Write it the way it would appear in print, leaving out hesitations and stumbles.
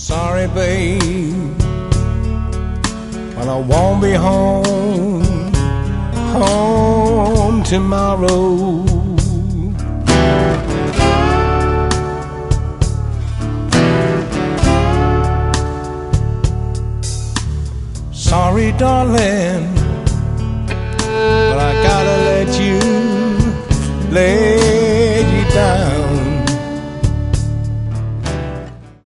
Sorry, babe, but I won't be home tomorrow. Sorry, darling,